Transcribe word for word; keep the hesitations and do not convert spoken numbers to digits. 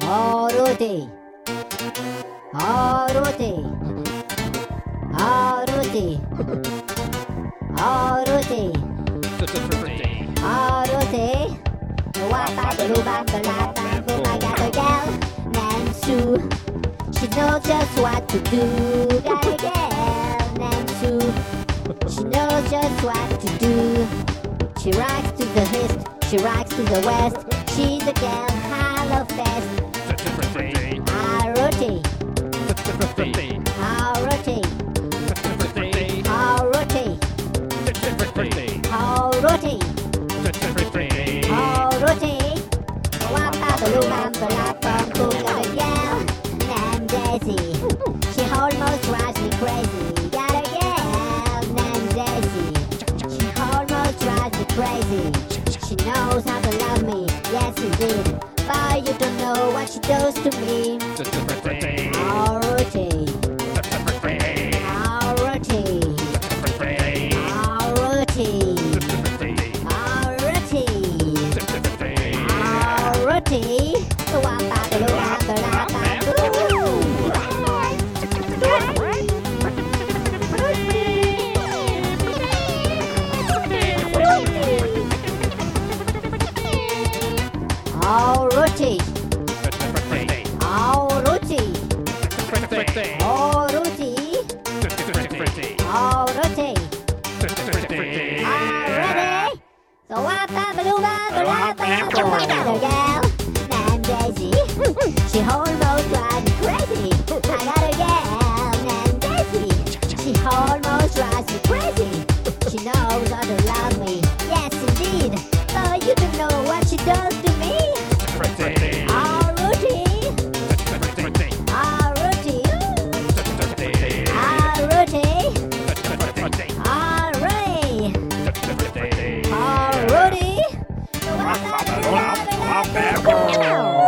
Aruti, Aruti, Aruti, Aruti, Aruti. Wapa the luba the la bam boom I got a gal Nansu. She knows just what to do. Got a gal Nansu. She knows just what to do. She rocks to the east, she rocks to the west. She's a gal hollow fest. Aruti, Aruti, Aruti, Aruti, Aruti. Wapa the luba the la bam boom got a gal named Daisy. She almost drives me crazy. Got a gal named Daisy. She almost drives me crazy. She knows how to love me, yes indeed. But you don't know what she does to me. Aruti, Aruti, Aruti, Aruti, Aruti. The wapa the luba the la bam boom. Aruti, Aruti, Aruti, Aruti, Aruti. So wapa the luba the la bam boom. I got a gal named Daisy. She almost drives me crazy. I got a gal named Daisy. She almost drives me crazy. She knows how to love me, yes indeed. But you don't know what she does to me. Aruti, Aruti, Aruti, Aruti, Aruti.